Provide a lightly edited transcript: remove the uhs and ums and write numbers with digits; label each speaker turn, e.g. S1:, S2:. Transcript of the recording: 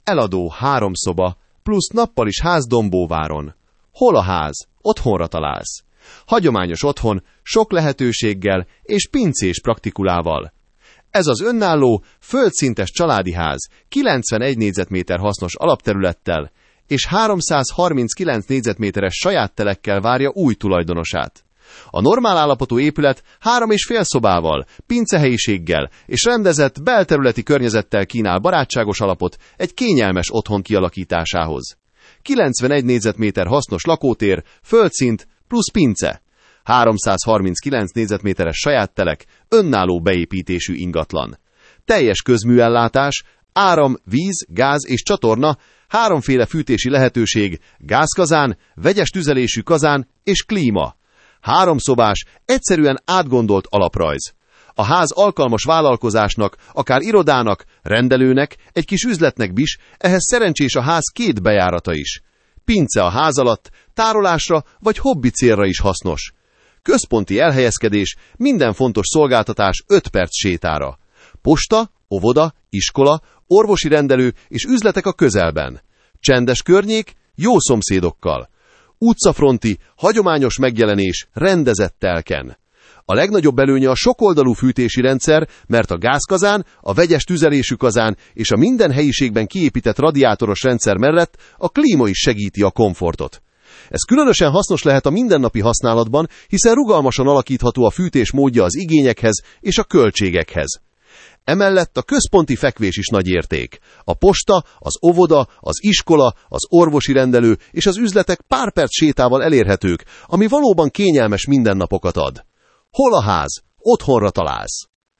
S1: eladó 3 szoba, plusz nappal is ház Dombóváron. Hol a ház? Otthonra találsz. Hagyományos otthon, sok lehetőséggel és pincés praktikulával. Ez az önálló, földszintes családi ház 91 négyzetméter hasznos alapterülettel és 339 négyzetméteres saját telekkel várja új tulajdonosát. A normál állapotú épület 3,5 szobával, pincehelyiséggel és rendezett belterületi környezettel kínál barátságos alapot egy kényelmes otthon kialakításához. 91 négyzetméter hasznos lakótér, földszint plusz pince. 339 négyzetméteres saját telek, önálló beépítésű ingatlan. Teljes közműellátás, áram, víz, gáz és csatorna, 3 féle fűtési lehetőség, gázkazán, vegyes tüzelésű kazán és klíma. 3 szobás, egyszerűen átgondolt alaprajz. A ház alkalmas vállalkozásnak, akár irodának, rendelőnek, egy kis üzletnek is, ehhez szerencsés a ház 2 bejárata is. Pince a ház alatt, tárolásra vagy hobbi célra is hasznos. Központi elhelyezkedés, minden fontos szolgáltatás 5 perc sétára. Posta, óvoda, iskola, orvosi rendelő és üzletek a közelben. Csendes környék, jó szomszédokkal. Utcafronti, hagyományos megjelenés, rendezett telken. A legnagyobb előnye a sokoldalú fűtési rendszer, mert a gázkazán, a vegyes tüzelésű kazán és a minden helyiségben kiépített radiátoros rendszer mellett a klíma is segíti a komfortot. Ez különösen hasznos lehet a mindennapi használatban, hiszen rugalmasan alakítható a fűtés módja az igényekhez és a költségekhez. Emellett a központi fekvés is nagy érték. A posta, az óvoda, az iskola, az orvosi rendelő és az üzletek pár perc sétával elérhetők, ami valóban kényelmes mindennapokat ad. Hol a ház? Otthonra találsz.